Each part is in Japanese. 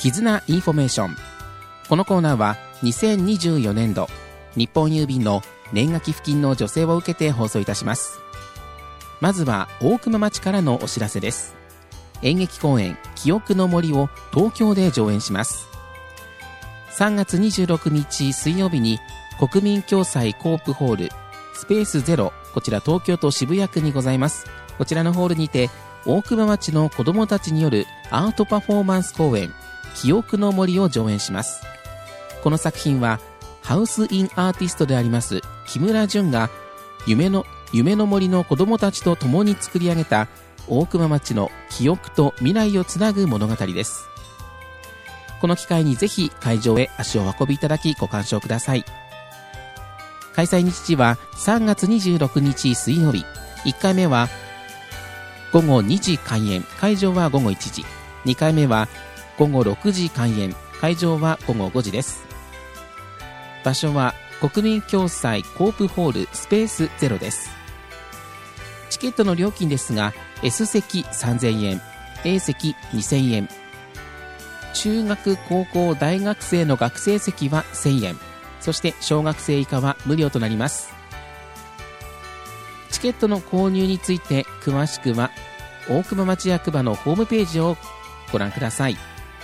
絆インフォメーション。このコーナーは2024年度日本郵便の年賀寄付金の助成を受けて放送いたします。まずは大熊町からのお知らせです。演劇公演記憶の森を東京で上演します。3月26日水曜日に国民共済コープホールスペースゼロ、こちら東京都渋谷区にございます。こちらのホールにて大熊町の子どもたちによるアートパフォーマンス公演記憶の森を上演します。この作品はハウスインアーティストであります木村淳が夢の森の子どもたちと共に作り上げた大熊町の記憶と未来をつなぐ物語です。この機会にぜひ会場へ足を運びいただきご鑑賞ください。開催日時は3月26日水曜日。1回目は午後2時開演、会場は午後1時。2回目は午後6時開演、会場は午後5時です。場所は国民共済コープホールスペースゼロです。チケットの料金ですが S 席3000円、A 席2000円、中学高校大学生の学生席は1000円、そして小学生以下は無料となります。チケットの購入について詳しくは大熊町役場のホームページをご覧ください。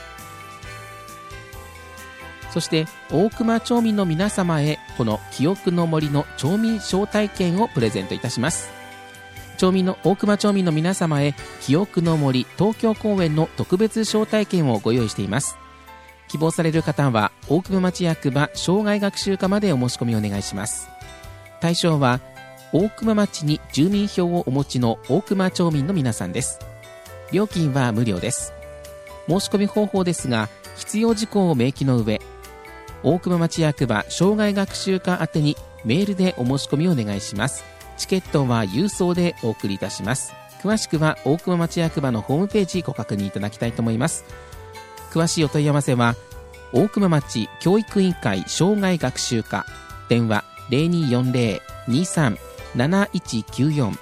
そして大熊町民の皆様へこの記憶の森の町民招待券をプレゼントいたします。大熊町民の皆様へ記憶の森東京公演の特別招待券をご用意しています。希望される方は大熊町役場生涯学習課までお申し込みをお願いします。対象は大熊町に住民票をお持ちの大熊町民の皆さんです。料金は無料です。申し込み方法ですが必要事項を明記の上、大熊町役場生涯学習課宛てにメールでお申し込みをお願いします。チケットは郵送でお送りいたします。詳しくは大熊町役場のホームページご確認いただきたいと思います。詳しいお問い合わせは大熊町教育委員会生涯学習課、電話 0240-23-7194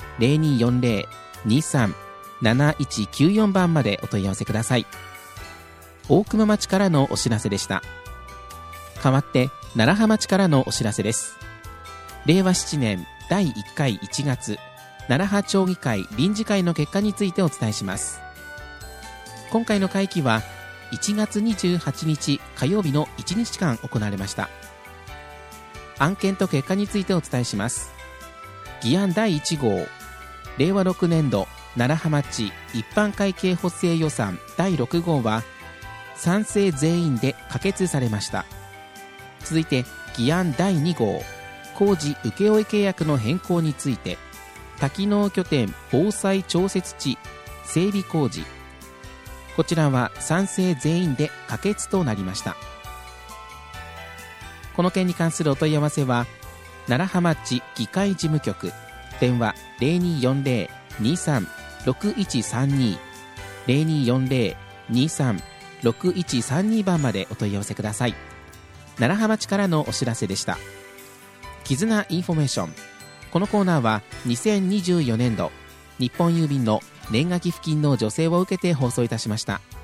0240-23-7194 番までお問い合わせください。大熊町からのお知らせでした。代わって楢葉町からのお知らせです。令和7年第1回1月楢葉町議会臨時会の結果についてお伝えします。今回の会期は1月28日火曜日の1日間行われました。案件と結果についてお伝えします。議案第1号、令和6年度楢葉町一般会計補正予算第6号は賛成全員で可決されました。続いて議案第2号、工事請負契約の変更について多機能拠点防災調節池整備工事、こちらは賛成全員で可決となりました。この件に関するお問い合わせは楢葉町議会事務局、電話 0240-23-6132 0240-23-6132 番までお問い合わせください。楢葉町からのお知らせでした。絆インフォメーション。このコーナーは2024年度日本郵便の年賀寄付金の助成を受けて放送いたしました。